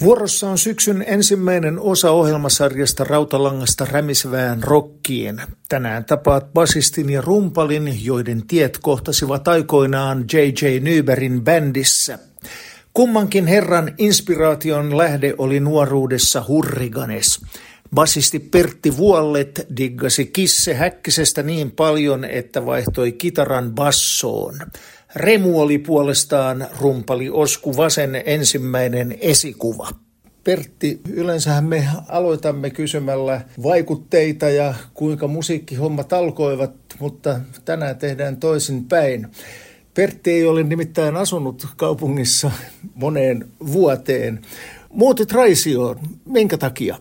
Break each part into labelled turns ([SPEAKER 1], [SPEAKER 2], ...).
[SPEAKER 1] Vuorossa on syksyn ensimmäinen osa ohjelmasarjasta Rautalangasta rämisevään rockiin. Tänään tapaat basistin ja rumpalin, joiden tiet kohtasivat aikoinaan J.J. Nybergin bändissä. Kummankin herran inspiraation lähde oli nuoruudessa Hurriganes. Basisti Pertti Vuollet diggasi Kisse Häkkisestä niin paljon, että vaihtoi kitaran bassoon. Remu oli puolestaan rumpali Osku Vasen ensimmäinen esikuva. Pertti, yleensähän me aloitamme kysymällä vaikutteita ja kuinka musiikkihommat alkoivat, mutta tänään tehdään toisin päin. Pertti ei ole nimittäin asunut kaupungissa moneen vuoteen. Muutit Raisioon. Minkä takia?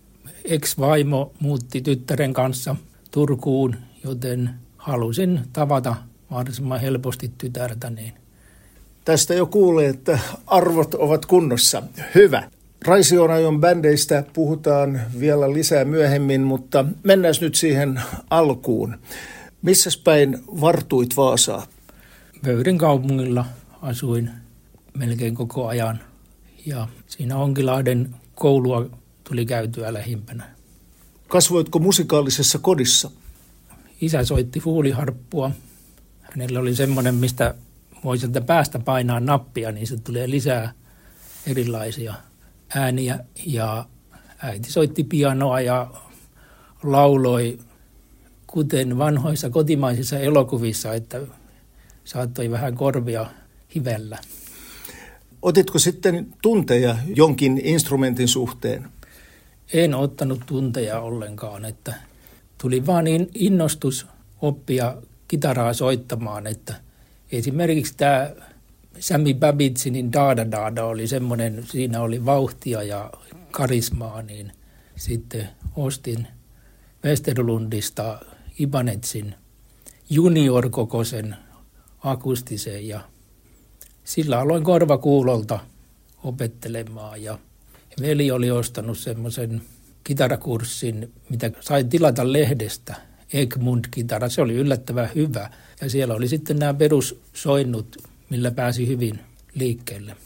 [SPEAKER 2] Ex-vaimo muutti tyttären kanssa Turkuun, joten halusin tavata mahdollisimman helposti tytärtä.
[SPEAKER 1] Tästä jo kuulee, että arvot ovat kunnossa. Hyvä. Raision ajon bändeistä puhutaan vielä lisää myöhemmin, mutta mennään nyt siihen alkuun. Missäs päin vartuit Vaasaa?
[SPEAKER 2] Vöyden kaupungilla asuin melkein koko ajan ja siinä Onkilahden koulua tuli käytyä lähimpänä.
[SPEAKER 1] Kasvoitko musikaalisessa kodissa?
[SPEAKER 2] Isä soitti fuuliharppua. Hänellä oli semmoinen, mistä voi sieltä päästä painaa nappia, niin se tulee lisää erilaisia ääniä. Ja äiti soitti pianoa ja lauloi, kuten vanhoissa kotimaisissa elokuvissa, että saattoi vähän korvia hivellä.
[SPEAKER 1] Otitko sitten tunteja jonkin instrumentin suhteen?
[SPEAKER 2] En ottanut tunteja ollenkaan, että tuli vaan innostus oppia kitaraa soittamaan, että esimerkiksi tämä Sammy Babbittsin Daada Daada oli semmoinen, siinä oli vauhtia ja karismaa, niin sitten ostin Westerlundista Ibanezin junior-kokoisen akustisen ja sillä aloin korvakuulolta opettelemaan ja veli oli ostanut semmoisen kitarakurssin, mitä sai tilata lehdestä, Egmund-kitara. Se oli yllättävän hyvä ja siellä oli sitten nämä perussoinnut, millä pääsi hyvin liikkeelle.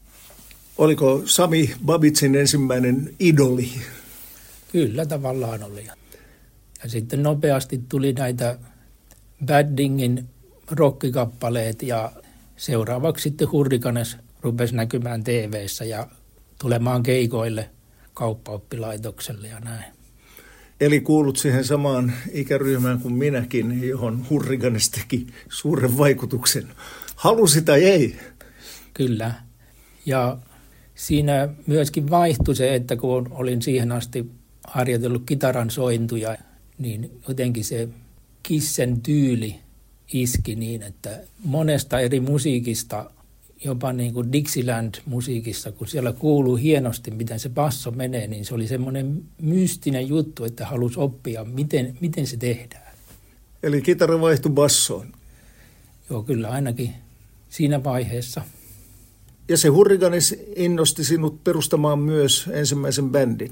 [SPEAKER 1] Oliko Sami Babbitsin ensimmäinen idoli?
[SPEAKER 2] Kyllä tavallaan oli. Ja sitten nopeasti tuli näitä Baddingin rockikappaleet ja seuraavaksi sitten Hurriganes rupesi näkymään TV:ssä ja tulemaan keikoille kauppaoppilaitokselle ja näin.
[SPEAKER 1] Eli kuulut siihen samaan ikäryhmään kuin minäkin, johon Hurriganes teki suuren vaikutuksen. Halusi tai ei?
[SPEAKER 2] Kyllä. Ja siinä myöskin vaihtui se, että kun olin siihen asti harjoitellut kitaran sointuja, niin jotenkin se Kissen tyyli iski niin, että monesta eri musiikista, jopa niin kuin Dixieland-musiikissa, kun siellä kuuluu hienosti, miten se basso menee, niin se oli semmoinen mystinen juttu, että halusi oppia, miten se tehdään.
[SPEAKER 1] Eli kitara vaihtui bassoon?
[SPEAKER 2] Joo, kyllä ainakin siinä vaiheessa.
[SPEAKER 1] Ja se Hurriganes innosti sinut perustamaan myös ensimmäisen bändin?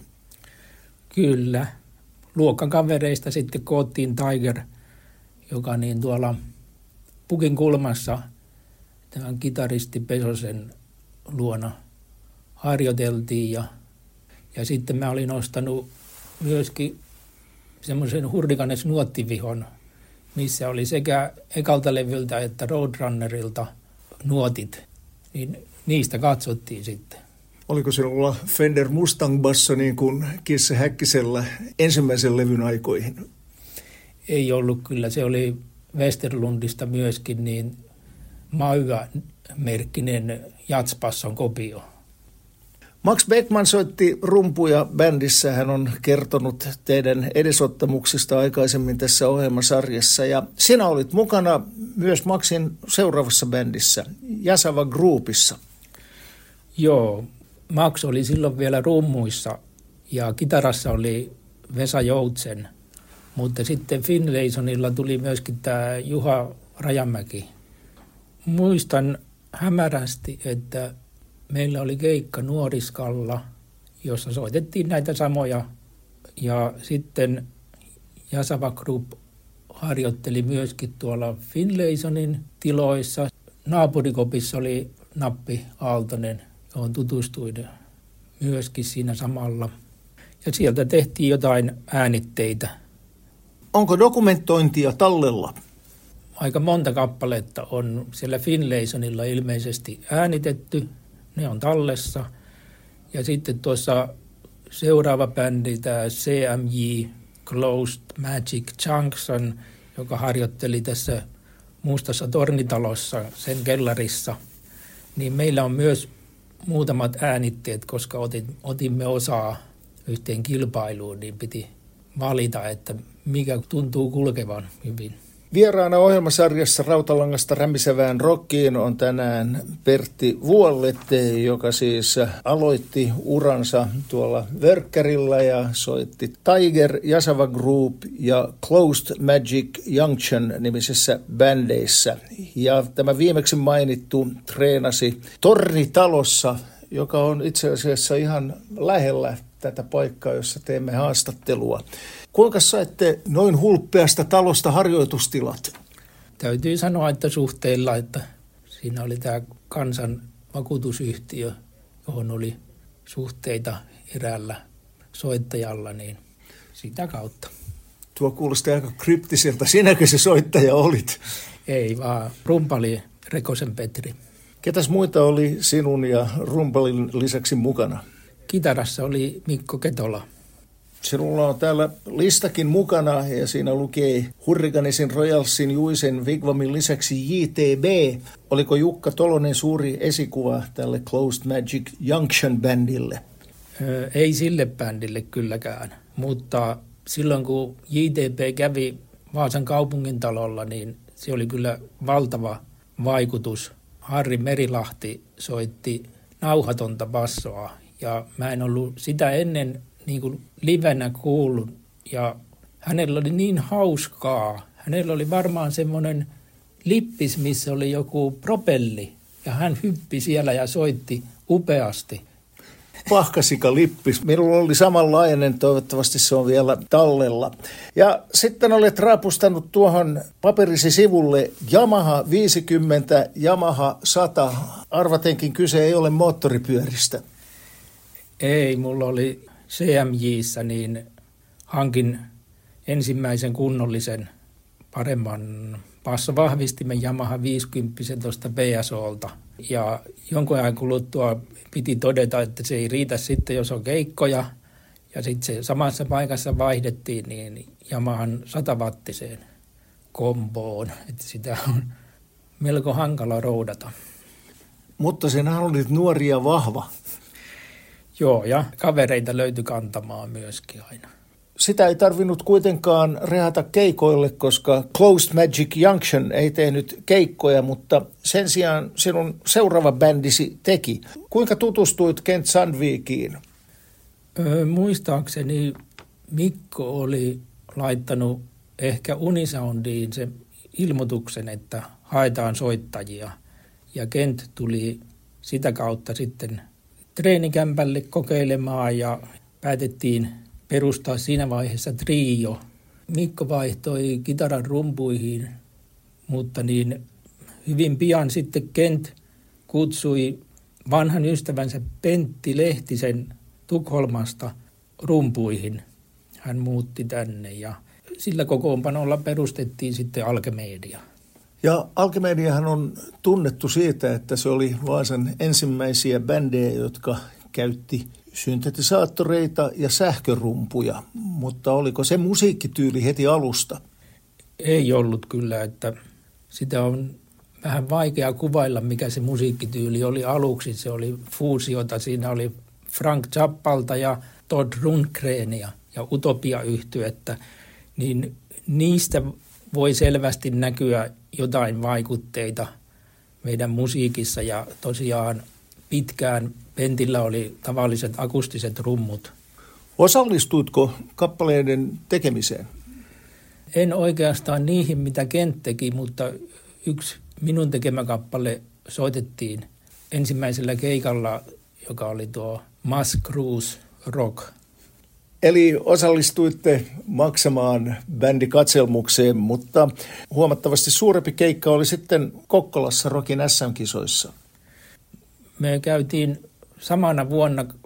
[SPEAKER 2] Kyllä. Luokkakavereista sitten koottiin Tiger, joka niin tuolla Pukin kulmassa tämän kitaristi Pesosen luona harjoiteltiin ja sitten mä olin ostanut myöskin semmoisen Hurriganes nuottivihon, missä oli sekä ekalta levyltä että Roadrunnerilta nuotit, niin niistä katsottiin sitten.
[SPEAKER 1] Oliko sinulla Fender Mustang basso niin kuin Kisse Häkkisellä ensimmäisen levyn aikoihin?
[SPEAKER 2] Ei ollut kyllä, se oli Westerlundista myöskin niin Mauga-merkkinen jatsbasson kopio.
[SPEAKER 1] Max Beckman soitti rumpuja bändissä. Hän on kertonut teidän edesottamuksista aikaisemmin tässä ohjelmasarjassa. Ja sinä olit mukana myös Maxin seuraavassa bändissä, Jasava Groupissa.
[SPEAKER 2] Joo, Max oli silloin vielä rummuissa ja kitarassa oli Vesa Joutsen. Mutta sitten Finlaysonilla tuli myöskin tämä Juha Rajamäki. Muistan hämärästi, että meillä oli keikka Nuoriskalla, jossa soitettiin näitä samoja. Ja sitten Jasava Group harjoitteli myöskin tuolla Finlaysonin tiloissa. Naapurikopissa oli Nappi Aaltonen, johon tutustuin myöskin siinä samalla. Ja sieltä tehtiin jotain äänitteitä.
[SPEAKER 1] Onko dokumentointia tallella?
[SPEAKER 2] Aika monta kappaletta on siellä Finlaysonilla ilmeisesti äänitetty. Ne on tallessa. Ja sitten tuossa seuraava bändi, tämä CMJ, Closed Magic Junction, joka harjoitteli tässä Mustassa tornitalossa, sen kellarissa, niin meillä on myös muutamat äänitteet, koska otimme osaa yhteen kilpailuun, niin piti valita, että mikä tuntuu kulkevan hyvin.
[SPEAKER 1] Vieraana ohjelmasarjassa Rautalangasta rämisevään rockiin on tänään Pertti Vuollette, joka siis aloitti uransa tuolla Vörkkärillä ja soitti Tiger, Jasava Group ja Closed Magic Junction nimisessä bändeissä. Ja tämä viimeksi mainittu treenasi Tornitalossa, joka on itse asiassa ihan lähellä tätä paikkaa, jossa teemme haastattelua. Kuinka saitte noin hulppeasta talosta harjoitustilat?
[SPEAKER 2] Täytyy sanoa, että suhteilla, että siinä oli tämä Kansan vakuutusyhtiö, johon oli suhteita eräällä soittajalla, niin sitä kautta.
[SPEAKER 1] Tuo kuulosti aika kryptiseltä. Sinäkö se soittaja olit?
[SPEAKER 2] Ei, vaan rumpali Rekosen Petri.
[SPEAKER 1] Ketäs muita oli sinun ja rumpalin lisäksi mukana?
[SPEAKER 2] Kitarassa oli Mikko Ketola.
[SPEAKER 1] Sinulla on täällä listakin mukana ja siinä lukee Hurricanesin, Royalsin, Juisen, Wigwamin lisäksi JTB. Oliko Jukka Tolonen suuri esikuva tälle Closed Magic Junction-bändille?
[SPEAKER 2] Ei sille bändille kylläkään, mutta silloin kun JTB kävi Vaasan kaupungintalolla, niin se oli kyllä valtava vaikutus. Harri Merilahti soitti nauhatonta bassoa ja mä en ollut sitä ennen niin kuin livenä kuullut ja hänellä oli niin hauskaa. Hänellä oli varmaan semmoinen lippis, missä oli joku propelli ja hän hyppi siellä ja soitti upeasti.
[SPEAKER 1] Pahkasika lippis. Minulla oli samanlainen, toivottavasti se on vielä tallella. Ja sitten olet raapustanut tuohon paperisi sivulle Yamaha 50, Yamaha 100. Arvatenkin kyse ei ole moottoripyöristä.
[SPEAKER 2] Ei, mulla oli CMJ:ssä, niin hankin ensimmäisen kunnollisen paremman bassovahvistimen Yamaha 50 tuosta BSOlta. Ja jonkun ajan kuluttua piti todeta, että se ei riitä sitten, jos on keikkoja. Ja sitten se samassa paikassa vaihdettiin niin Yamahan 100-wattiseen komboon. Että sitä on melko hankala roudata.
[SPEAKER 1] Mutta sinä olit nuori ja vahva.
[SPEAKER 2] Joo, ja kavereita löytyi kantamaan myöskin aina.
[SPEAKER 1] Sitä ei tarvinnut kuitenkaan rehata keikoille, koska Closed Magic Junction ei tehnyt keikkoja, mutta sen sijaan sinun seuraava bändisi teki. Kuinka tutustuit Kent Sandvikiin?
[SPEAKER 2] Muistaakseni Mikko oli laittanut ehkä Unisoundiin sen ilmoituksen, että haetaan soittajia. Ja Kent tuli sitä kautta sitten treenikämpälle kokeilemaan ja päätettiin perustaa siinä vaiheessa trio. Mikko vaihtoi kitaran rumpuihin, mutta niin hyvin pian sitten Kent kutsui vanhan ystävänsä Pentti Lehtisen Tukholmasta rumpuihin. Hän muutti tänne ja sillä kokoonpanolla perustettiin sitten Alkemedia.
[SPEAKER 1] Ja Alkemediahan on tunnettu siitä, että se oli Vaasan ensimmäisiä bändejä, jotka käytti syntetisaattoreita ja sähkörumpuja, mutta oliko se musiikkityyli heti alusta?
[SPEAKER 2] Ei ollut kyllä, että sitä on vähän vaikea kuvailla, mikä se musiikkityyli oli aluksi. Se oli fuusiota, siinä oli Frank Zappalta ja Todd Rundgrenia ja Utopia-yhtyettä, niin niistä voi selvästi näkyä jotain vaikutteita meidän musiikissa ja tosiaan pitkään Pentillä oli tavalliset akustiset rummut.
[SPEAKER 1] Osallistuitko kappaleiden tekemiseen?
[SPEAKER 2] En oikeastaan niihin, mitä Kent teki, mutta yksi minun tekemä kappale soitettiin ensimmäisellä keikalla, joka oli tuo Mass Cruise Rock.
[SPEAKER 1] Eli osallistuitte maksamaan bändikatselmukseen, mutta huomattavasti suurempi keikka oli sitten Kokkolassa Rockin SM-kisoissa.
[SPEAKER 2] Me käytiin samana vuonna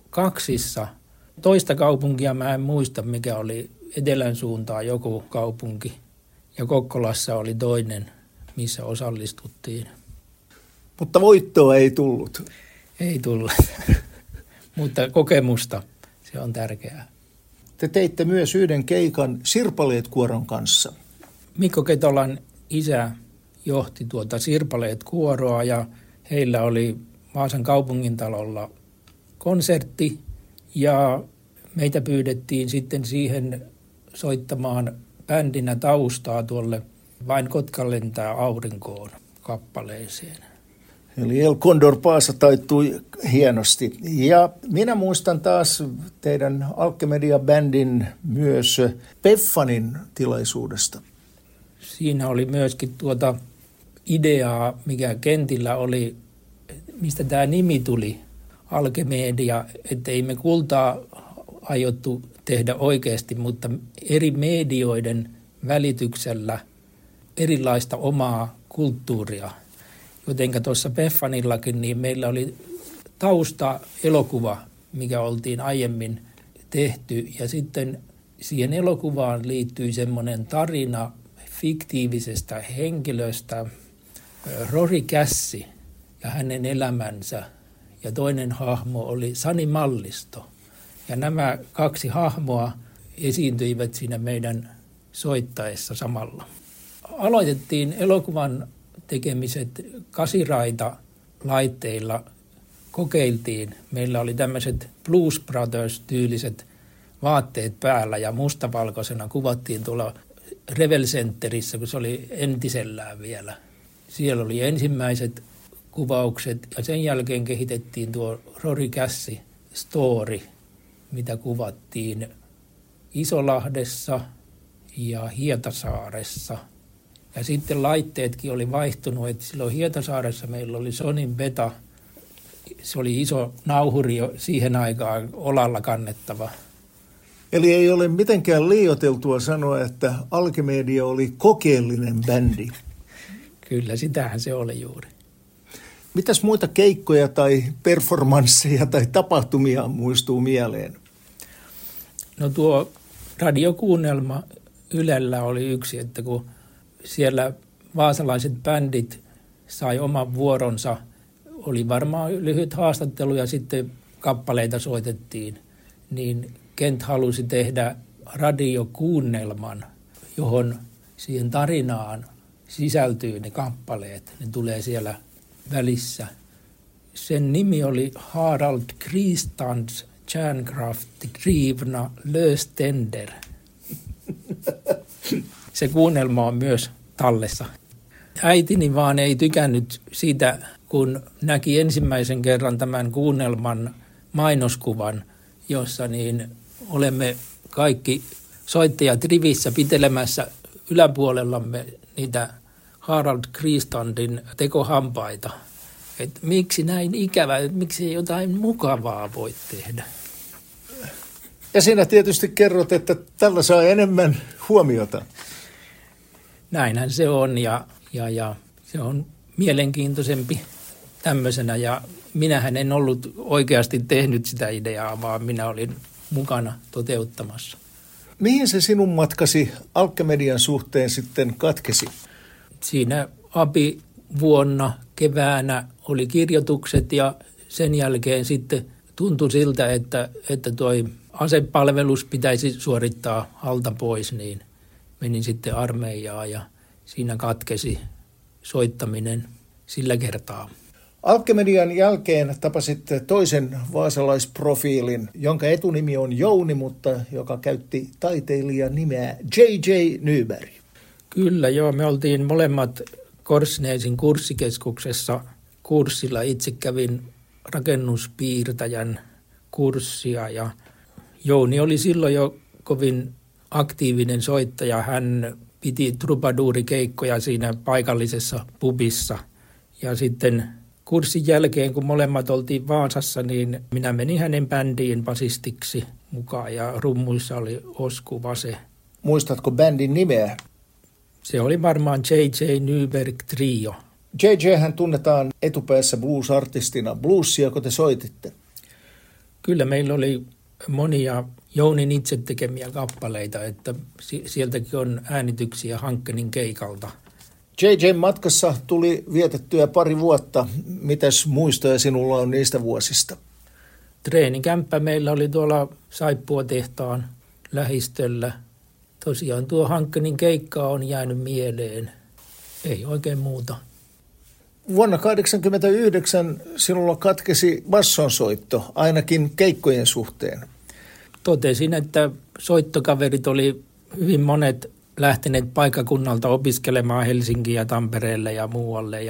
[SPEAKER 2] kaksissa. Toista kaupunkia mä en muista, mikä oli etelän suuntaan joku kaupunki. Ja Kokkolassa oli toinen, missä osallistuttiin.
[SPEAKER 1] Mutta voittoa ei tullut.
[SPEAKER 2] Ei tullut, mutta kokemusta, se on tärkeää.
[SPEAKER 1] Te teitte myös yhden keikan Sirpaleet-kuoron kanssa.
[SPEAKER 2] Mikko Ketolan isä johti tuota Sirpaleet-kuoroa ja heillä oli Vaasan kaupungintalolla konsertti ja meitä pyydettiin sitten siihen soittamaan bändinä taustaa tuolle Vain Kotka lentää aurinkoon -kappaleeseen.
[SPEAKER 1] Eli El Condor Paasa taittui hienosti. Ja minä muistan taas teidän Alkemedia-bändin myös Peffanin tilaisuudesta.
[SPEAKER 2] Siinä oli myöskin tuota ideaa, mikä kentillä oli, mistä tämä nimi tuli, Alkemedia, että ei me kultaa aiottu tehdä oikeasti, mutta eri medioiden välityksellä erilaista omaa kulttuuria. Jotenka tuossa Peffanillakin niin meillä oli tausta-elokuva, mikä oltiin aiemmin tehty. Ja sitten siihen elokuvaan liittyi semmoinen tarina fiktiivisestä henkilöstä, Rory Kässi ja hänen elämänsä. Ja toinen hahmo oli Sani Mallisto. Ja nämä kaksi hahmoa esiintyivät siinä meidän soittaessa samalla. Aloitettiin elokuvan tekemiset kasiraita-laitteilla, kokeiltiin. Meillä oli tämmöiset Blues Brothers-tyyliset vaatteet päällä ja mustavalkoisena kuvattiin tuolla Revel Centerissä, kun se oli entisellään vielä. Siellä oli ensimmäiset kuvaukset ja sen jälkeen kehitettiin tuo Rory Kässi story, mitä kuvattiin Isolahdessa ja Hietasaaressa. Ja sitten laitteetkin oli vaihtunut, että silloin Hietasaaressa meillä oli Sonin Beta. Se oli iso nauhuri jo siihen aikaan olalla kannettava.
[SPEAKER 1] Eli ei ole mitenkään liioiteltua sanoa, että Alkemedia oli kokeellinen bändi.
[SPEAKER 2] Kyllä, sitähän se oli juuri.
[SPEAKER 1] Mitäs muita keikkoja tai performansseja tai tapahtumia muistuu mieleen?
[SPEAKER 2] No tuo radiokuunnelma Ylellä oli yksi, että kun siellä vaasalaiset bändit sai oman vuoronsa, oli varmaan lyhyt haastattelu ja sitten kappaleita soitettiin, niin Kent halusi tehdä radiokuunnelman, johon siihen tarinaan sisältyy ne kappaleet. Ne tulee siellä välissä. Sen nimi oli Harald Kristands Kärnkraft drivna löstender. Se kuunnelma on myös tallessa. Äitini vaan ei tykännyt siitä, kun näki ensimmäisen kerran tämän kuunnelman mainoskuvan, jossa niin olemme kaikki soittajat rivissä pitelemässä yläpuolellamme niitä Harald Kristandin tekohampaita. Et miksi näin ikävä, miksi ei jotain mukavaa voi tehdä?
[SPEAKER 1] Ja sinä tietysti kerrot, että tällä saa enemmän huomiota.
[SPEAKER 2] Näinhän se on ja se on mielenkiintoisempi tämmöisenä ja minähän en ollut oikeasti tehnyt sitä ideaa, vaan minä olin mukana toteuttamassa.
[SPEAKER 1] Mihin se sinun matkasi Alkemedian suhteen sitten katkesi?
[SPEAKER 2] Siinä vuonna keväänä oli kirjoitukset ja sen jälkeen sitten tuntui siltä, että toi asepalvelus pitäisi suorittaa alta pois, niin menin sitten armeijaan ja siinä katkesi soittaminen sillä kertaa.
[SPEAKER 1] Alkemedian jälkeen tapasitte toisen vaasalaisprofiilin, jonka etunimi on Jouni, mutta joka käytti taiteilijan nimeä J.J. Nyberg.
[SPEAKER 2] Kyllä joo, me oltiin molemmat Korsnäsin kurssikeskuksessa kurssilla. Itse kävin rakennuspiirtäjän kurssia ja Jouni oli silloin jo kovin aktiivinen soittaja. Hän piti trubaduurikeikkoja siinä paikallisessa pubissa ja sitten kurssin jälkeen, kun molemmat oltiin Vaasassa, niin minä menin hänen bändiin basistiksi mukaan ja rummuissa oli Osku Vase.
[SPEAKER 1] Muistatko bändin nimeä?
[SPEAKER 2] Se oli varmaan J.J. Nyberg Trio.
[SPEAKER 1] J.J. hän tunnetaan etupäässä blues-artistina. Bluesia, kun te soititte?
[SPEAKER 2] Kyllä meillä oli monia Jounin itse tekemiä kappaleita, että sieltäkin on äänityksiä Hankkenin keikalta.
[SPEAKER 1] JJ-matkassa tuli vietettyä pari vuotta. Mitäs muistoja sinulla on niistä vuosista?
[SPEAKER 2] Treenikämppä meillä oli tuolla Saippuatehtaan lähistöllä. Tosiaan tuo Hankkenin keikka on jäänyt mieleen. Ei oikein muuta.
[SPEAKER 1] Vuonna 1989 sinulla katkesi bassonsoitto, ainakin keikkojen suhteen.
[SPEAKER 2] Totesin, että soittokaverit oli hyvin monet lähteneet paikkakunnalta opiskelemaan Helsinkiin ja Tampereelle ja muualle.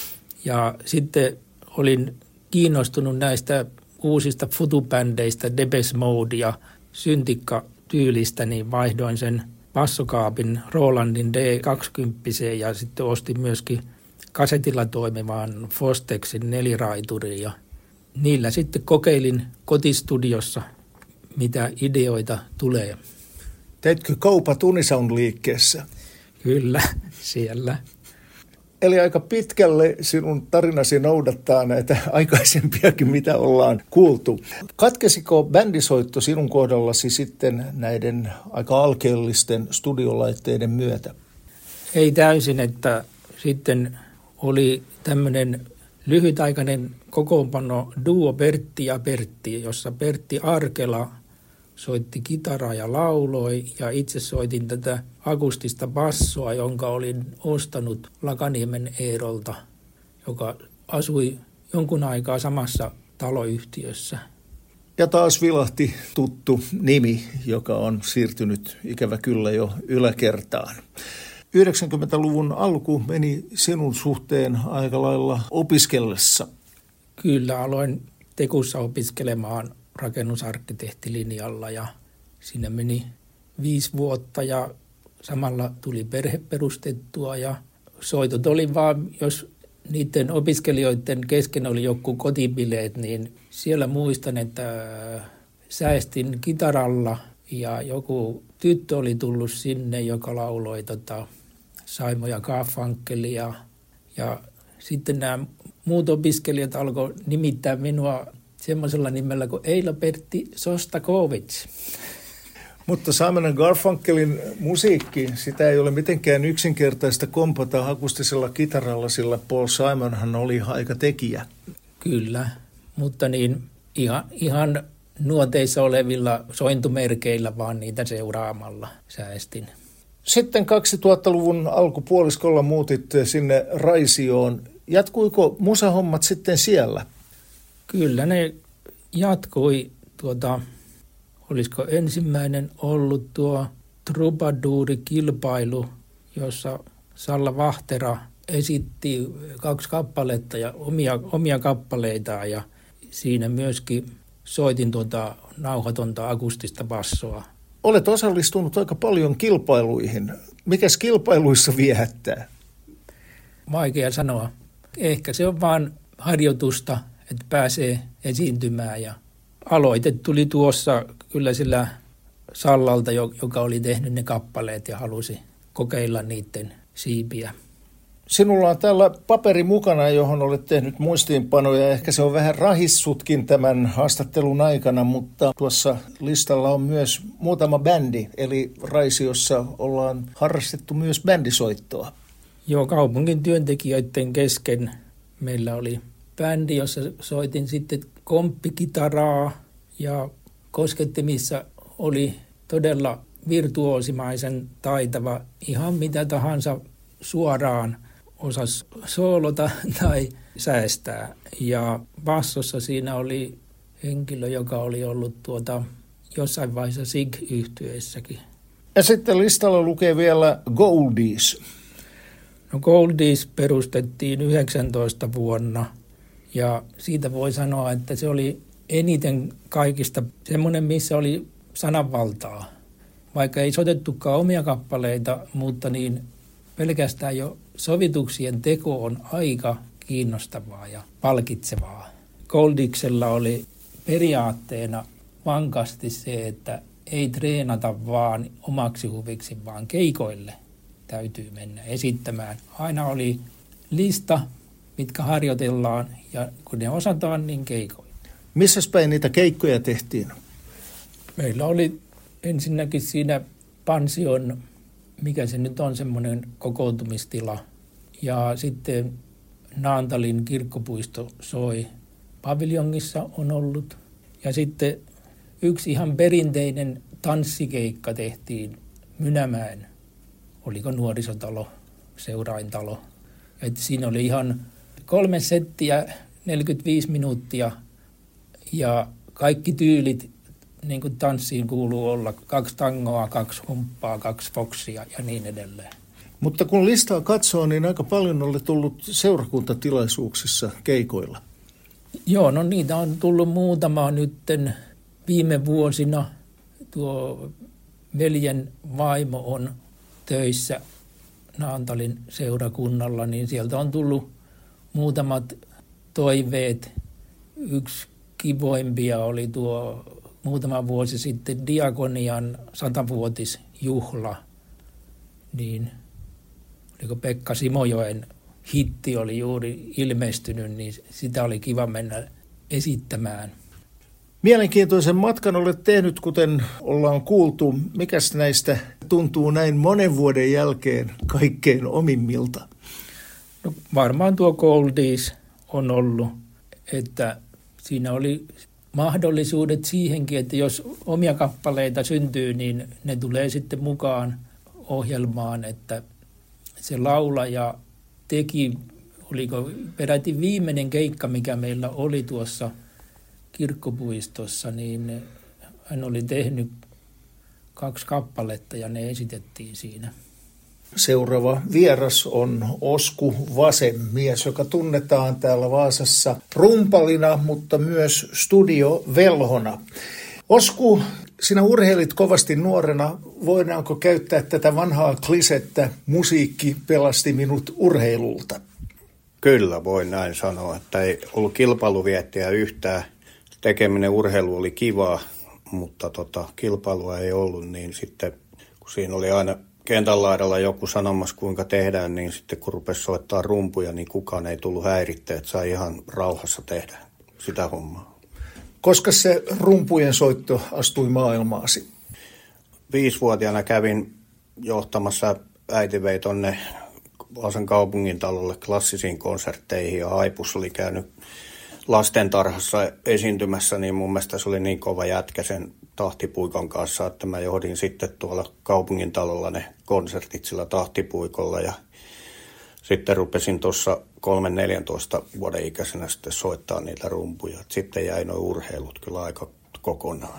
[SPEAKER 2] Ja sitten olin kiinnostunut näistä uusista futubändeistä, Depeche Mode ja Syntikka-tyylistä, niin vaihdoin sen bassokaapin Rolandin D20 ja sitten ostin myöskin kasetilla toimivan Fostexin 4-raiturin ja niillä sitten kokeilin kotistudiossa, mitä ideoita tulee.
[SPEAKER 1] Teitkö kaupat Unisound-liikkeessä?
[SPEAKER 2] Kyllä, siellä.
[SPEAKER 1] Eli aika pitkälle sinun tarinasi noudattaa näitä aikaisempiakin, mitä ollaan kuultu. Katkesiko bändisoitto sinun kohdallasi sitten näiden aika alkeellisten studiolaitteiden myötä?
[SPEAKER 2] Ei täysin, että sitten oli tämmöinen lyhytaikainen kokoonpano duo Pertti ja Pertti, jossa Pertti Arkela soitti kitaraa ja lauloi ja itse soitin tätä akustista bassoa, jonka olin ostanut Lakaniemen Eerolta, joka asui jonkun aikaa samassa taloyhtiössä.
[SPEAKER 1] Ja taas vilahti tuttu nimi, joka on siirtynyt ikävä kyllä jo yläkertaan. 90-luvun alku meni sinun suhteen aika lailla opiskellessa.
[SPEAKER 2] Kyllä, aloin Tekussa opiskelemaan rakennusarkkitehtilinjalla ja siinä meni 5 vuotta ja samalla tuli perhe perustettua ja soitot oli vaan, jos niiden opiskelijoiden kesken oli joku kotibileet, niin siellä muistan, että säestin kitaralla ja joku tyttö oli tullut sinne, joka lauloi Saimo ja Garfunkelia ja sitten nämä muut opiskelijat alkoi nimittää minua semmoisella nimellä kuin Eila-Pertti Sostakovits.
[SPEAKER 1] Mutta Simon & Garfunkelin musiikki, sitä ei ole mitenkään yksinkertaista kompata akustisella kitaralla, sillä Paul Simonhan oli aika tekijä.
[SPEAKER 2] Kyllä, mutta niin ihan nuoteissa olevilla sointumerkeillä vaan niitä seuraamalla säestin.
[SPEAKER 1] Sitten 2000-luvun alkupuoliskolla muutit sinne Raisioon. Jatkuiko musahommat sitten siellä?
[SPEAKER 2] Kyllä ne jatkui. Olisiko ensimmäinen ollut tuo Troubadour-kilpailu, jossa Salla Vahtera esitti 2 kappaletta ja omia kappaleitaan ja siinä myöskin soitin nauhatonta akustista bassoa.
[SPEAKER 1] Olet osallistunut aika paljon kilpailuihin. Mikäs kilpailuissa viehättää?
[SPEAKER 2] Vaikea sanoa. Ehkä se on vaan harjoitusta, että pääsee esiintymään ja aloite tuli tuossa kyllä sillä Sallalta, joka oli tehnyt ne kappaleet ja halusi kokeilla niiden siipiä.
[SPEAKER 1] Sinulla on täällä paperi mukana, johon olet tehnyt muistiinpanoja. Ehkä se on vähän rahissutkin tämän haastattelun aikana, mutta tuossa listalla on myös muutama bändi. Eli Raisiossa ollaan harrastettu myös bändisoittoa.
[SPEAKER 2] Joo, kaupungin työntekijöiden kesken meillä oli bändi, jossa soitin sitten komppikitaraa ja koskettimissa oli todella virtuoosimaisen taitava ihan mitä tahansa suoraan osasi soolota tai säestää. Ja bassossa siinä oli henkilö, joka oli ollut jossain vaiheessa SIG-yhtyeessäkin.
[SPEAKER 1] Ja sitten listalla lukee vielä Goldies.
[SPEAKER 2] No Goldies perustettiin 19 vuonna ja siitä voi sanoa, että se oli eniten kaikista semmoinen, missä oli sananvaltaa. Vaikka ei soitettukaan omia kappaleita, mutta niin pelkästään jo sovituksien teko on aika kiinnostavaa ja palkitsevaa. Goldiksella oli periaatteena vankasti se, että ei treenata vaan omaksi huviksi, vaan keikoille täytyy mennä esittämään. Aina oli lista, mitkä harjoitellaan ja kun ne osataan, niin keikoille.
[SPEAKER 1] Missäs päin niitä keikkoja tehtiin?
[SPEAKER 2] Meillä oli ensinnäkin siinä pension, mikä se nyt on, semmoinen kokoontumistila. Ja sitten Naantalin kirkkopuisto soi. Paviljongissa on ollut. Ja sitten yksi ihan perinteinen tanssikeikka tehtiin Mynämäen, oliko nuorisotalo, seuraintalo. Et siinä oli ihan 3 settiä, 45 minuuttia ja kaikki tyylit, niin kuin tanssiin kuuluu olla, 2 tangoa, 2 humppaa, 2 foksia ja niin edelleen.
[SPEAKER 1] Mutta kun listaa katsoo, niin aika paljon olet tullut seurakuntatilaisuuksissa keikoilla.
[SPEAKER 2] Joo, no niitä on tullut muutama nytten viime vuosina. Tuo veljen vaimo on töissä Naantalin seurakunnalla, niin sieltä on tullut muutamat toiveet. Yksi kivoimpia oli tuo muutama vuosi sitten Diakonian 100-vuotisjuhla, niin oliko Pekka Simojoen hitti oli juuri ilmestynyt, niin sitä oli kiva mennä esittämään.
[SPEAKER 1] Mielenkiintoisen matkan olet tehnyt, kuten ollaan kuultu. Mikäs näistä tuntuu näin monen vuoden jälkeen kaikkein omimmilta?
[SPEAKER 2] No, varmaan tuo Goldies on ollut, että siinä oli mahdollisuudet siihenkin, että jos omia kappaleita syntyy, niin ne tulee sitten mukaan ohjelmaan, että se laulaja teki, oliko peräti viimeinen keikka, mikä meillä oli tuossa kirkkopuistossa, niin hän oli tehnyt 2 kappaletta ja ne esitettiin siinä.
[SPEAKER 1] Seuraava vieras on Osku Vasenmies, joka tunnetaan täällä Vaasassa rumpalina, mutta myös studiovelhona. Osku, sinä urheilit kovasti nuorena. Voidaanko käyttää tätä vanhaa klisettä, musiikki pelasti minut urheilulta?
[SPEAKER 3] Kyllä, voin näin sanoa, että ei ollut kilpailuviettiä yhtään. Tekeminen urheilu oli kivaa, mutta kilpailua ei ollut, niin sitten kun siinä oli aina kentän laidalla joku sanomassa, kuinka tehdään, niin sitten kun rupesi soittaa rumpuja, niin kukaan ei tullut häiritteen, että sai ihan rauhassa tehdä sitä hommaa.
[SPEAKER 1] Koska se rumpujen soitto astui maailmaasi?
[SPEAKER 3] 5-vuotiaana kävin johtamassa, äiti vei tonne Vaasan kaupungintalolle klassisiin konsertteihin ja Aipus oli käynyt lastentarhassa esiintymässä, niin mun mielestä se oli niin kova jätkä sen tahtipuikon kanssa, että mä johdin sitten tuolla kaupungintalolla ne konsertit sillä tahtipuikolla ja sitten rupesin tuossa 3-14 vuoden ikäisenä sitten soittaa niitä rumpuja. Sitten jäi nuo urheilut kyllä aika kokonaan.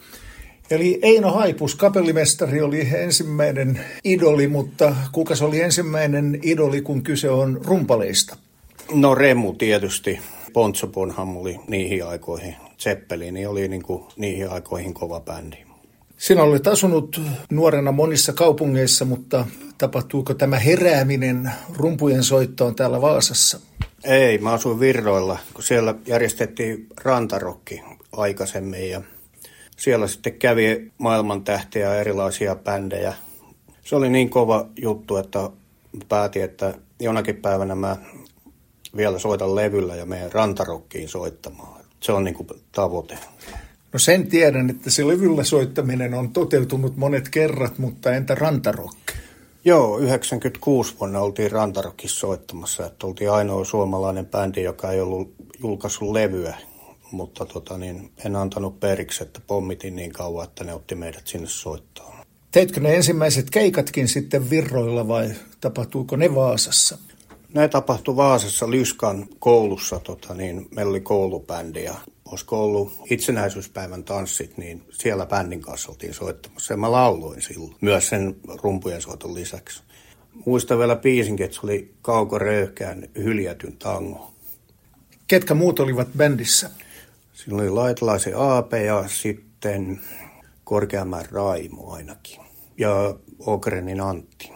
[SPEAKER 1] Eli Eino Haipus, kapellimestari, oli ensimmäinen idoli, mutta kuka oli ensimmäinen idoli, kun kyse on rumpaleista?
[SPEAKER 3] No Remu tietysti. Pontso Bonham oli niihin aikoihin. Zeppelin oli niihin aikoihin kova bändi.
[SPEAKER 1] Sinä olet asunut nuorena monissa kaupungeissa, mutta tapahtuuko tämä herääminen rumpujen soittoon täällä Vaasassa?
[SPEAKER 3] Ei, mä asuin Virroilla, kun siellä järjestettiin rantarokki aikaisemmin ja siellä sitten kävi maailman tähtiä ja erilaisia bändejä. Se oli niin kova juttu, että päätin, että jonakin päivänä mä vielä soitan levyllä ja menen rantarokkiin soittamaan. Se on tavoite.
[SPEAKER 1] No sen tiedän, että se levyllä soittaminen on toteutunut monet kerrat, mutta entä rantarokki?
[SPEAKER 3] Joo, 96 vuonna oltiin rantarokissa soittamassa. Että oltiin ainoa suomalainen bändi, joka ei ollut julkaissut levyä. Mutta en antanut periksi, että pommitin niin kauan, että ne otti meidät sinne soittoon.
[SPEAKER 1] Teitkö ne ensimmäiset keikatkin sitten Virroilla vai tapahtuuko ne Vaasassa?
[SPEAKER 3] Ne tapahtui Vaasassa Lyskan koulussa. Meillä oli koulubändi ja olisiko ollut itsenäisyyspäivän tanssit, niin siellä bändin kanssa oltiin soittamassa. Ja mä lauloin silloin myös sen rumpujen soiton lisäksi. Muistan vielä biisinkin, että se oli Kauko Röyhkään Hyljätyn tango.
[SPEAKER 1] Ketkä muut olivat bändissä?
[SPEAKER 3] Siinä oli Laitelaisen Aape ja sitten Korkeamäen Raimo ainakin ja Ogrenin Antti.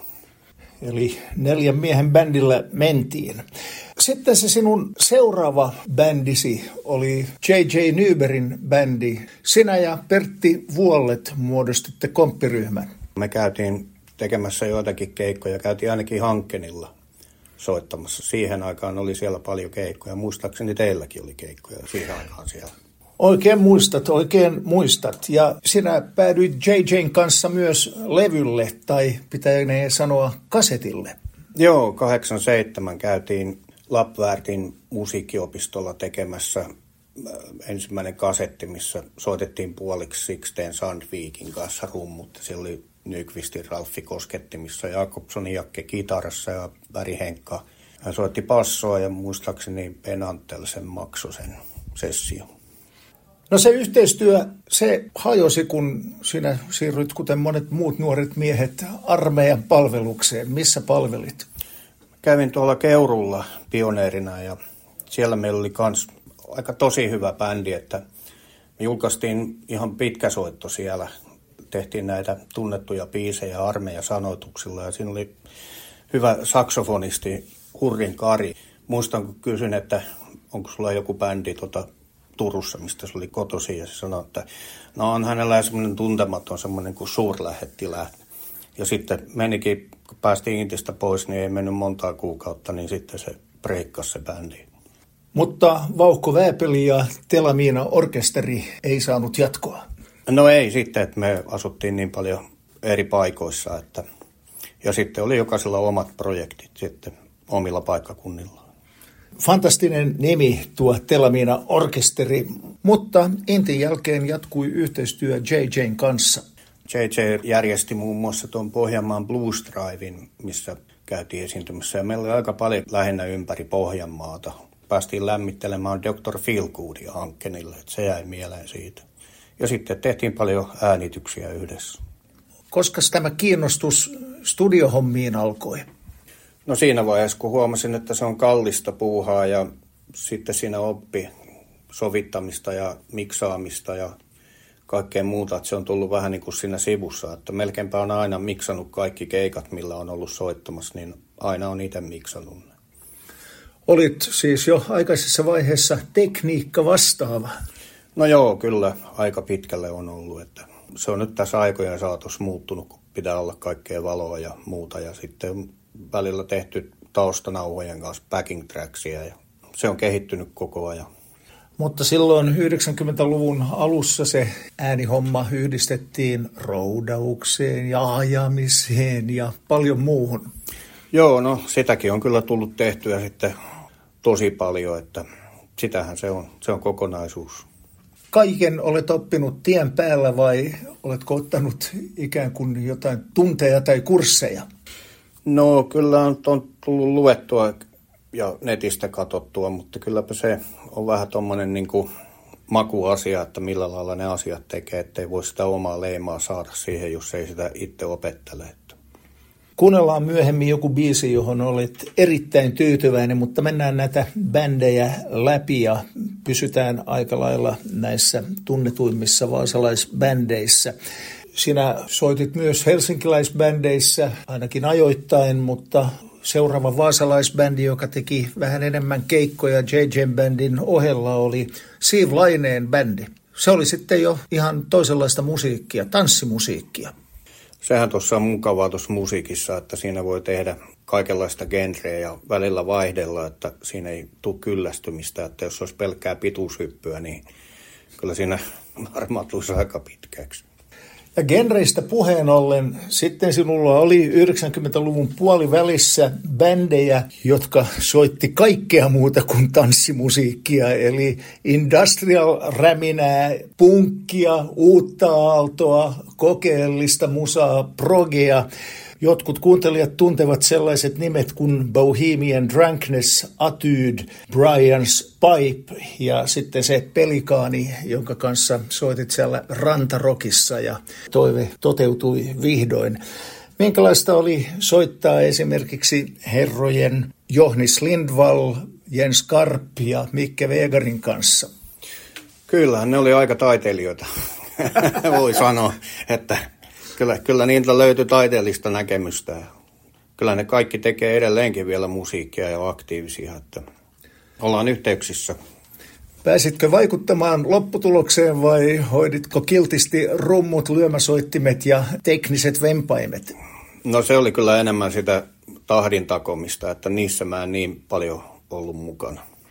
[SPEAKER 1] Eli 4 miehen bändillä mentiin. Sitten se sinun seuraava bändisi oli J.J. Nybergin bändi. Sinä ja Pertti Vuollet muodostitte komppiryhmän.
[SPEAKER 3] Me käytiin tekemässä joitakin keikkoja, käytiin ainakin Hankkenilla soittamassa. Siihen aikaan oli siellä paljon keikkoja. Muistaakseni teilläkin oli keikkoja siihen aikaan siellä.
[SPEAKER 1] Oikein muistat. Ja sinä päädyit JJ:n kanssa myös levylle, tai pitää ne sanoa kasetille.
[SPEAKER 3] Joo, 87 käytiin Lappvärtin musiikkiopistolla tekemässä ensimmäinen kasetti, missä soitettiin puoliksi Sixten Sandvikin kanssa rummut. Siellä oli Nyqvistin Ralfi koskettimissa, Jakobsonin Jakke kitarassa ja Väri Henkka. Hän soitti passoa ja muistaakseni Ben Antelsen maksoi sen sessio.
[SPEAKER 1] No se yhteistyö, se hajosi, kun sinä siirryt, kuten monet muut nuoret miehet, armeijan palvelukseen. Missä palvelit?
[SPEAKER 3] Kävin tuolla Keurulla pioneerina ja siellä meillä oli myös aika tosi hyvä bändi, että me julkaistiin ihan pitkä soitto siellä. Tehtiin näitä tunnettuja biisejä armeijasanoituksilla ja siinä oli hyvä saksofonisti Hurrin Kari. Muistan, kun kysyin, että onko sulla joku bändi Turussa, mistä se oli kotoisin, ja se sanoi, että no on hänellä semmoinen tuntematon semmoinen kuin suurlähettilä. Ja sitten menikin, kun päästiin Intistä pois, niin ei mennyt montaa kuukautta, niin sitten se breikkasi se bändi.
[SPEAKER 1] Mutta Vauhko Vääpeli ja Telamiina orkesteri ei saanut jatkoa.
[SPEAKER 3] No ei sitten, että me asuttiin niin paljon eri paikoissa, että ja sitten oli jokaisella omat projektit sitten omilla paikkakunnillaan.
[SPEAKER 1] Fantastinen nimi tuo Telamiina orkesteri, mutta Intin jälkeen jatkui yhteistyö JJ:n kanssa.
[SPEAKER 3] JJ järjesti muun muassa tuon Pohjanmaan Blues Driven, missä käytiin esiintymässä ja meillä oli aika paljon lähinnä ympäri Pohjanmaata. Päästiin lämmittelemään Dr. Feelgoodia Hankkenille, että se jäi mieleen siitä. Ja sitten tehtiin paljon äänityksiä yhdessä.
[SPEAKER 1] Koska tämä kiinnostus studiohommiin alkoi?
[SPEAKER 3] No siinä vaiheessa, kun huomasin, että se on kallista puuhaa ja sitten siinä oppi sovittamista ja miksaamista ja kaikkea muuta, että se on tullut vähän niin kuin siinä sivussa, että melkeinpä on aina miksannut kaikki keikat, millä on ollut soittamassa, niin aina on itse miksannut.
[SPEAKER 1] Olit siis jo aikaisessa vaiheessa tekniikka vastaava.
[SPEAKER 3] No joo, kyllä aika pitkälle on ollut, että se on nyt tässä aikojen saatossa muuttunut, kun pitää olla kaikkea valoa ja muuta ja sitten välillä tehty taustanauhojen kanssa backing tracksia ja se on kehittynyt koko ajan.
[SPEAKER 1] Mutta silloin 90-luvun alussa se äänihomma yhdistettiin roudaukseen ja ajamiseen ja paljon muuhun.
[SPEAKER 3] Joo, no sitäkin on kyllä tullut tehtyä sitten tosi paljon, että sitähän se on kokonaisuus.
[SPEAKER 1] Kaiken olet oppinut tien päällä vai oletko ottanut ikään kuin jotain tunteja tai kursseja?
[SPEAKER 3] No kyllä on tullut luettua ja netistä katsottua, mutta kylläpä se on vähän tommoinen niin kuin makuasia, että millä lailla ne asiat tekee, ettei voi sitä omaa leimaa saada siihen, jos ei sitä itse opettele.
[SPEAKER 1] Kuunnellaan myöhemmin joku biisi, johon olet erittäin tyytyväinen, mutta mennään näitä bändejä läpi ja pysytään aika lailla näissä tunnetuimmissa vaasalaisbändeissä. Sinä soitit myös helsinkiläisbändeissä ainakin ajoittain, mutta seuraava vaasalaisbändi, joka teki vähän enemmän keikkoja JJ-bändin ohella, oli Siv Laineen bändi. Se oli sitten jo ihan toisenlaista musiikkia, tanssimusiikkia.
[SPEAKER 3] Sehän tuossa on mukavaa tuossa musiikissa, että siinä voi tehdä kaikenlaista genreä ja välillä vaihdella, että siinä ei tule kyllästymistä, että jos olisi pelkkää pituushyppyä, niin kyllä siinä varmaan tulisi aika pitkäksi.
[SPEAKER 1] Ja genreistä puheen ollen, sitten sinulla oli 90-luvun puolivälissä bändejä, jotka soitti kaikkea muuta kuin tanssimusiikkia, eli industrial-räminää, punkkia, uutta aaltoa, kokeellista musaa, progea. Jotkut kuuntelijat tuntevat sellaiset nimet kuin Bohemian Drunkness, Etude, Brian's Pipe ja sitten se Pelikaani, jonka kanssa soitit siellä Rantarokissa ja toive toteutui vihdoin. Minkälaista oli soittaa esimerkiksi herrojen Johannes Lindvall, Jens Karp ja Mikke Wegerin kanssa?
[SPEAKER 3] Kyllähän ne oli aika taiteilijoita, voi sanoa, että Kyllä niiltä löytyi taiteellista näkemystä. Kyllä ne kaikki tekee edelleenkin vielä musiikkia ja aktiivisia, että ollaan yhteyksissä.
[SPEAKER 1] Pääsitkö vaikuttamaan lopputulokseen vai hoiditko kiltisti rummut, lyömäsoittimet ja tekniset vempaimet?
[SPEAKER 3] No se oli kyllä enemmän sitä tahdin takomista, että niissä mä en niin paljon ollut mukana.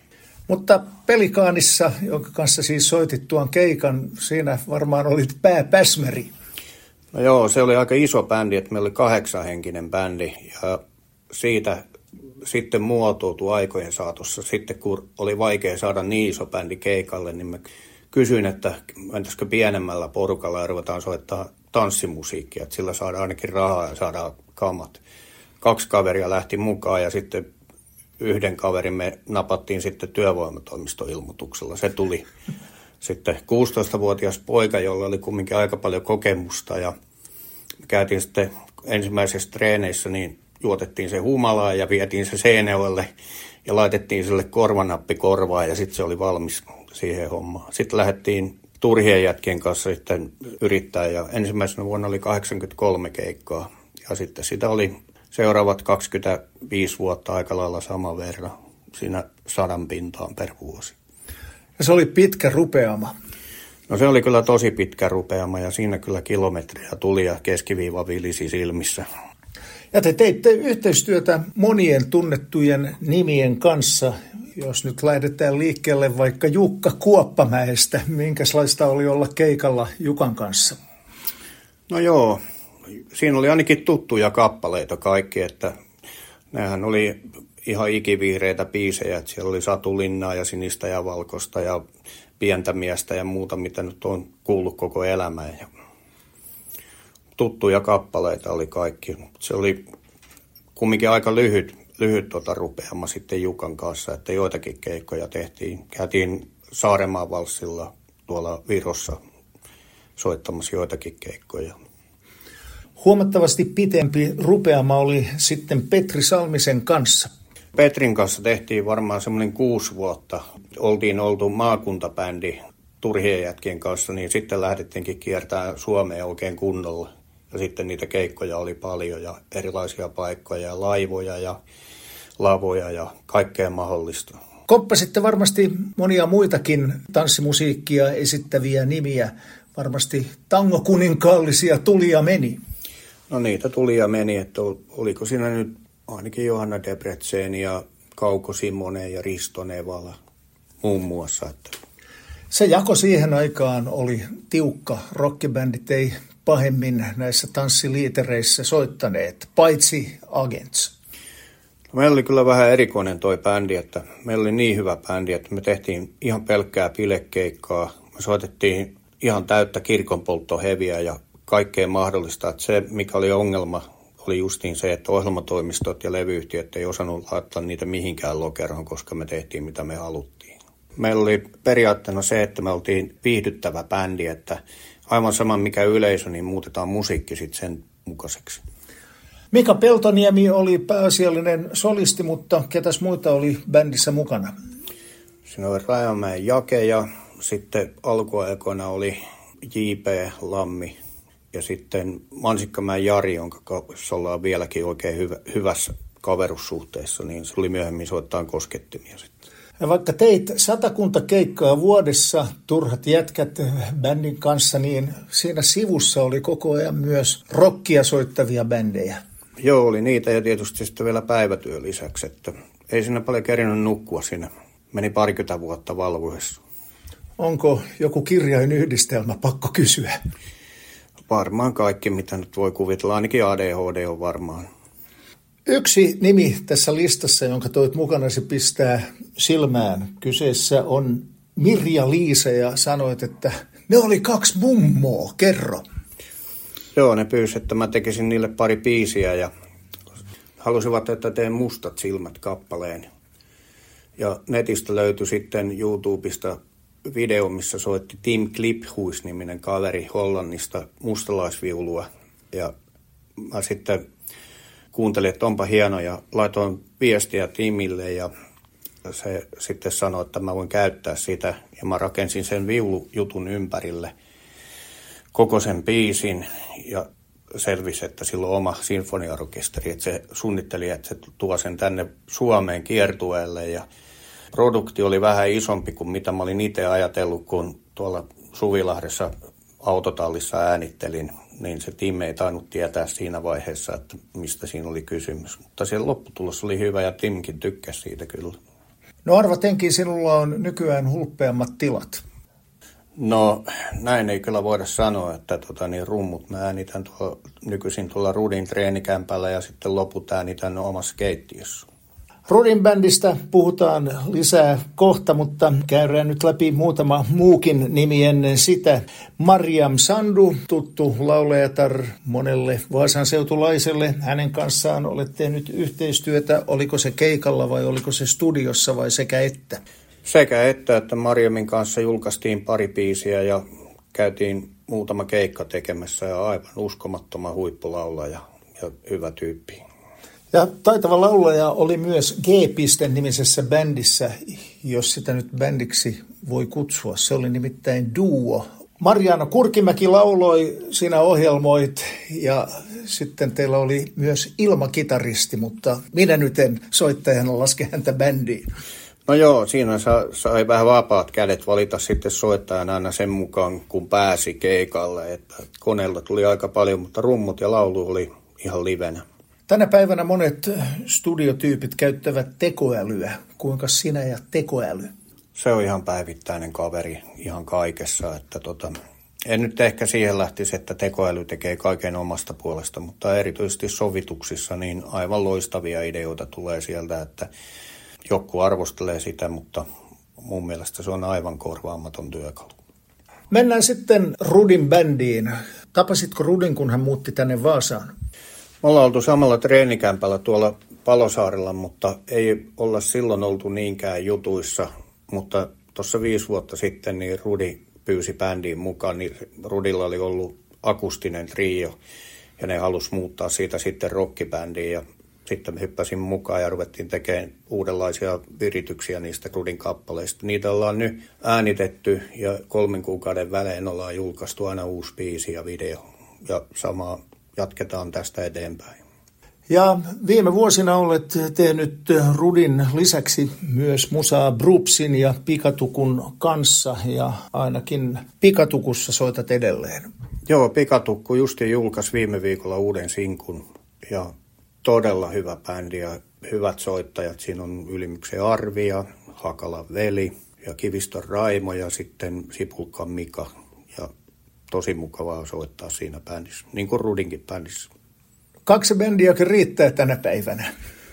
[SPEAKER 1] Mutta Pelikaanissa, jonka kanssa siis soitit tuon keikan, siinä varmaan olit pääpäsmäri.
[SPEAKER 3] No joo, se oli aika iso bändi, että meillä oli 8-henkinen bändi ja siitä sitten muotoutui aikojen saatossa. Sitten kun oli vaikea saada niin iso bändi keikalle, niin mä kysyin, että mentäisikö pienemmällä porukalla ja ruvetaan soittaa tanssimusiikkia, että sillä saadaan ainakin rahaa ja saadaan kamat. 2 kaveria lähti mukaan ja sitten yhden kaverin me napattiin sitten työvoimatoimistoilmoituksella. Se tuli sitten 16-vuotias poika, jolla oli kumminkin aika paljon kokemusta ja me käytiin sitten ensimmäisessä treeneissä, niin juotettiin se humalaa ja vietiin se Seinäjoelle ja laitettiin sille korvanappi korvaan ja sitten se oli valmis siihen hommaan. Sitten lähdettiin turhien jätkien kanssa sitten yrittää ja ensimmäisenä vuonna oli 83 keikkaa ja sitten sitä oli seuraavat 25 vuotta aika lailla sama verran siinä 100 pintaan per vuosi.
[SPEAKER 1] Ja se oli pitkä rupeama.
[SPEAKER 3] No se oli kyllä tosi pitkä rupeama ja siinä kyllä kilometriä tuli ja keskiviiva vilisi silmissä.
[SPEAKER 1] Ja te teitte yhteistyötä monien tunnettujen nimien kanssa. Jos nyt lähdetään liikkeelle vaikka Jukka Kuoppamäestä, minkälaista oli olla keikalla Jukan kanssa?
[SPEAKER 3] No joo, siinä oli ainakin tuttuja kappaleita kaikki, että nehän oli ihan ikivihreitä biisejä, että siellä oli Satulinnaa ja Sinistä ja Valkoista ja Pientä miestä ja muuta, mitä nyt on kuullut koko elämään. Ja tuttuja kappaleita oli kaikki. Se oli kumminkin aika lyhyt rupeama sitten Jukan kanssa, että joitakin keikkoja tehtiin. Käytiin Saarenmaan valssilla tuolla Virossa soittamassa joitakin keikkoja.
[SPEAKER 1] Huomattavasti pitempi rupeama oli sitten Petri Salmisen kanssa.
[SPEAKER 3] Petrin kanssa tehtiin varmaan semmoinen 6 vuotta. Oltiin oltu maakuntabändi turhien jätkien kanssa, niin sitten lähdettiinkin kiertämään Suomea oikein kunnolla. Ja sitten niitä keikkoja oli paljon ja erilaisia paikkoja ja laivoja ja lavoja ja kaikkea mahdollista.
[SPEAKER 1] Komppasitte varmasti monia muitakin tanssimusiikkia esittäviä nimiä. Varmasti tangokuninkaallisia tuli ja meni.
[SPEAKER 3] No niitä tuli ja meni, että oliko siinä nyt ainakin Johanna Debrecen ja Kauko Simonen ja Risto Nevala muun muassa. Että.
[SPEAKER 1] Se jako siihen aikaan oli tiukka. Rockibändit ei pahemmin näissä tanssiliitereissä soittaneet, paitsi Agents.
[SPEAKER 3] Meillä oli kyllä vähän erikoinen toi bändi, että meillä oli niin hyvä bändi, että me tehtiin ihan pelkkää bilekeikkaa. Me soitettiin ihan täyttä kirkonpolttoheviä ja kaikkea mahdollista. Että se, mikä oli ongelma, oli justiin se, että ohjelmatoimistot ja levyyhtiöt ei osannut laittaa niitä mihinkään lokeroon, koska me tehtiin mitä me haluttiin. Meillä oli periaatteena se, että me oltiin viihdyttävä bändi, että aivan sama mikä yleisö, niin muutetaan musiikki sitten sen mukaiseksi.
[SPEAKER 1] Mika Peltoniemi oli pääasiallinen solisti, mutta ketäs muita oli bändissä mukana?
[SPEAKER 3] Siinä oli Rajamäen Jake ja sitten alkuaikoina oli J.P. Lammi ja sitten Mansikkamäen Jari, jonka kanssa ollaan vieläkin oikein hyvässä kaverussuhteessa, niin se oli myöhemmin soittaa koskettimia sitten.
[SPEAKER 1] Ja vaikka teit 100 keikkaa vuodessa, turhat jätkät bändin kanssa, niin siinä sivussa oli koko ajan myös rockia soittavia bändejä.
[SPEAKER 3] Joo, oli niitä ja tietysti sitten vielä päivätyö lisäksi, että ei siinä paljon kerinyt nukkua siinä. Meni 20 vuotta valvoessa.
[SPEAKER 1] Onko joku kirjainyhdistelmä, pakko kysyä?
[SPEAKER 3] Varmaan kaikki, mitä nyt voi kuvitella, ainakin ADHD on varmaan.
[SPEAKER 1] Yksi nimi tässä listassa, jonka toit mukanasi pistää silmään. Kyseessä on Mirja-Liisa ja sanoit, että ne oli 2 mummoa, kerro.
[SPEAKER 3] Joo, ne pyysi, että mä tekisin niille pari biisiä ja halusivat, että teen Mustat silmät -kappaleen. Ja netistä löytyi sitten YouTubesta video, missä soitti Tim Kliphuis-niminen kaveri Hollannista mustalaisviulua. Ja mä sitten kuuntelin, että onpa hieno ja laitoin viestiä Timille ja se sitten sanoi, että mä voin käyttää sitä. Ja mä rakensin sen viulujutun ympärille koko sen biisin ja selvisi, että sillä on oma sinfoniaorkesteri. Että se suunnitteli, että se tuo sen tänne Suomeen kiertueelle ja produkti oli vähän isompi kuin mitä mä olin itse ajatellut, kun tuolla Suvilahdessa autotallissa äänittelin, niin se Tim ei tainnut tietää siinä vaiheessa, että mistä siinä oli kysymys. Mutta se lopputulos oli hyvä ja Timkin tykkäsi siitä kyllä.
[SPEAKER 1] No arvatenkin sinulla on nykyään hulppeammat tilat.
[SPEAKER 3] No näin ei kyllä voida sanoa, että rummut mä äänitän nykyisin tuolla Rudin treenikämpällä ja sitten loput äänitän omassa keittiössä.
[SPEAKER 1] Rudin bändistä puhutaan lisää kohta, mutta käydään nyt läpi muutama muukin nimi ennen sitä. Maryam Sandu, tuttu laulajatar monelle Vaasan seutulaiselle. Hänen kanssaan olet tehnyt yhteistyötä. Oliko se keikalla vai oliko se studiossa vai sekä että?
[SPEAKER 3] Sekä että Maryamin kanssa julkaistiin pari biisiä ja käytiin muutama keikka tekemässä ja aivan uskomattoman huippulaulaja ja hyvä tyyppi.
[SPEAKER 1] Ja taitava laulaja oli myös G-nimisessä bändissä, jos sitä nyt bändiksi voi kutsua. Se oli nimittäin duo. Marjaana Kurkimäki lauloi, sinä ohjelmoit ja sitten teillä oli myös ilmakitaristi, mutta minä nyt en soittajana laske häntä bändiin.
[SPEAKER 3] No joo, siinä sai vähän vapaat kädet valita sitten soittajan aina sen mukaan, kun pääsi keikalle. Että koneelta tuli aika paljon, mutta rummut ja laulu oli ihan livenä.
[SPEAKER 1] Tänä päivänä monet studiotyypit käyttävät tekoälyä. Kuinka sinä ja tekoäly?
[SPEAKER 3] Se on ihan päivittäinen kaveri ihan kaikessa. Että en nyt ehkä siihen lähtisi, että tekoäly tekee kaiken omasta puolesta, mutta erityisesti sovituksissa niin aivan loistavia ideoita tulee sieltä, että joku arvostelee sitä, mutta mun mielestä se on aivan korvaamaton työkalu.
[SPEAKER 1] Mennään sitten Rudin bändiin. Tapasitko Rudin, kun hän muutti tänne Vaasaan?
[SPEAKER 3] Me ollaan oltu samalla treenikämpällä tuolla Palosaarella, mutta ei olla silloin oltu niinkään jutuissa. Mutta tuossa 5 vuotta sitten niin Rudi pyysi bändiin mukaan. Niin Rudilla oli ollut akustinen trio ja ne halusi muuttaa siitä sitten rockibändiin. Ja sitten me hyppäsin mukaan ja ruvettiin tekemään uudenlaisia virityksiä niistä Rudin kappaleista. Niitä ollaan nyt äänitetty ja 3 kuukauden välein ollaan julkaistu aina uusi biisi ja video. Ja samaa jatketaan tästä eteenpäin.
[SPEAKER 1] Ja viime vuosina olet tehnyt Rudin lisäksi myös musaa Brupsin ja Pikatukun kanssa ja ainakin Pikatukussa soitat edelleen.
[SPEAKER 3] Joo, Pikatukku justi julkaisi viime viikolla uuden sinkun ja todella hyvä bändi ja hyvät soittajat. Siinä on Ylimyksen Arvi ja Hakalan veli ja Kiviston Raimo ja sitten Sipulkan Mika. Ja tosi mukavaa soittaa siinä bändissä, niin kuin Rudinkin bändissä.
[SPEAKER 1] 2 bändiäkin riittää tänä päivänä?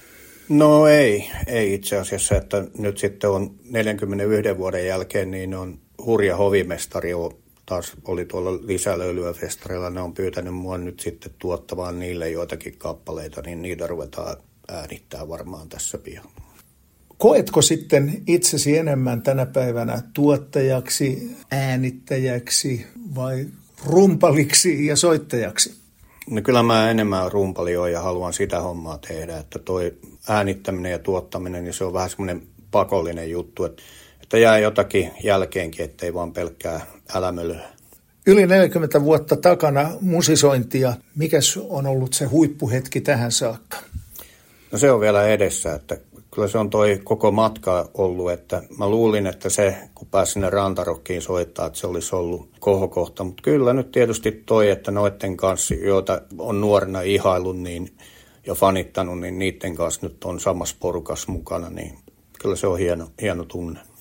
[SPEAKER 3] No ei itse asiassa, että nyt sitten on 41 vuoden jälkeen, niin on hurja hovimestari taas oli tuolla Lisälöylyä festareilla. Ne on pyytänyt mua nyt sitten tuottamaan niille joitakin kappaleita, niin niitä ruvetaan äänittää varmaan tässä pian.
[SPEAKER 1] Koetko sitten itsesi enemmän tänä päivänä tuottajaksi, äänittäjäksi vai rumpaliksi ja soittajaksi?
[SPEAKER 3] No kyllä mä enemmän rumpali oon ja haluan sitä hommaa tehdä, että toi äänittäminen ja tuottaminen, niin se on vähän semmoinen pakollinen juttu, että jää jotakin jälkeenkin, ettei vaan pelkkää älämölyä.
[SPEAKER 1] Yli 40 vuotta takana musisointia. Mikäs on ollut se huippuhetki tähän saakka?
[SPEAKER 3] No se on vielä edessä, että kyllä se on toi koko matka ollut, että mä luulin, että se, kun pääsin sinne Rantarokkiin soittaa, että se olisi ollut kohokohta. Mutta kyllä nyt tietysti toi, että noiden kanssa, joita on nuorena ihaillut niin, ja fanittanut, niin niiden kanssa nyt on samassa porukassa mukana, niin kyllä se on hieno tunne.